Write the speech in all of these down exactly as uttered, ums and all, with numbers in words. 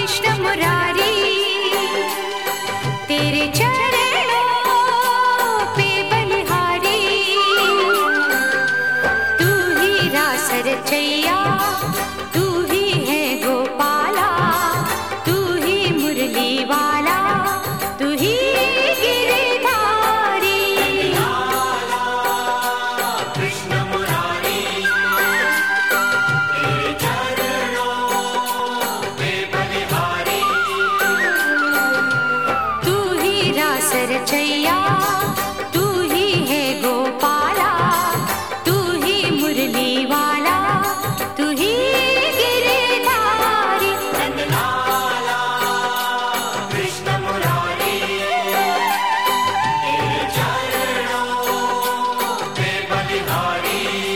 कृष्ण मुरारी, तेरे चरणों पे बलिहारी। तू ही रास रचैया, तू ही है गोपाला, तू ही मुरली वाला, तू ही गिरधारी। कृष्ण मुरारी, तेरे चरणों पे बलिहारी। तू ही रास रचैया, तू ही है गोपाला, तू ही मुरली वाला, तू ही गिरधारी। नंदलाला कृष्ण मुरारी, तेरे चरणों पे बलिहारी।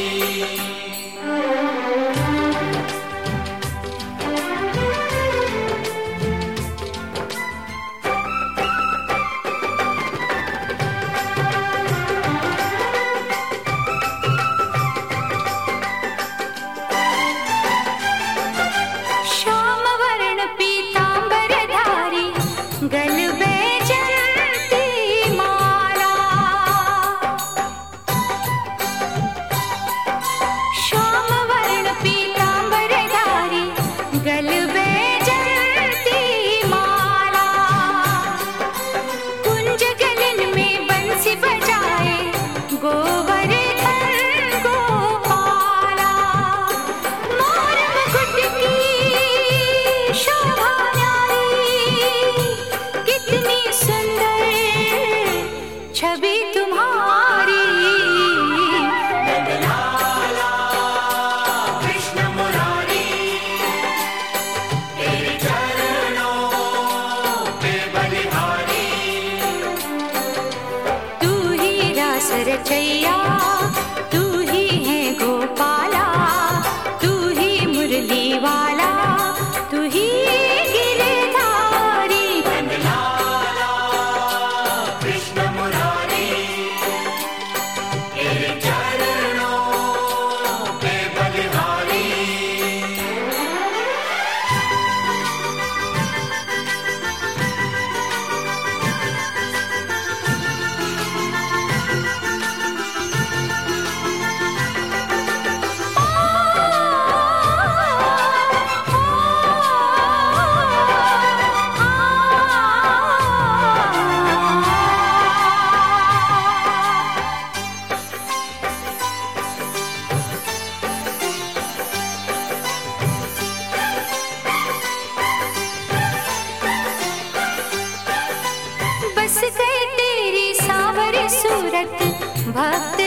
श्याम वर्ण पीतांबरधारी, गल बैजंती माला। श्याम वर्ण पीतांबरधारी, गल बैजंती माला। कुंज गलन में बंसी बजाए गोवर्धन गोपाला। मोर मुकुट की शोभा न्यारी, कितनी सुंदर छवि तुम्हारी। नंदलाला कृष्ण मुरारी, तेरे चरणों पे बलिहारी। तू ही रास रचैया, तू ही है गोपाला, तू ही मुरली वाला, तू ही गिरधारी। नंदलाला कृष्ण मुरारी, तेरे चरणों पे बलिहारी। बस गए तेरी सावरी सूरत, भक्त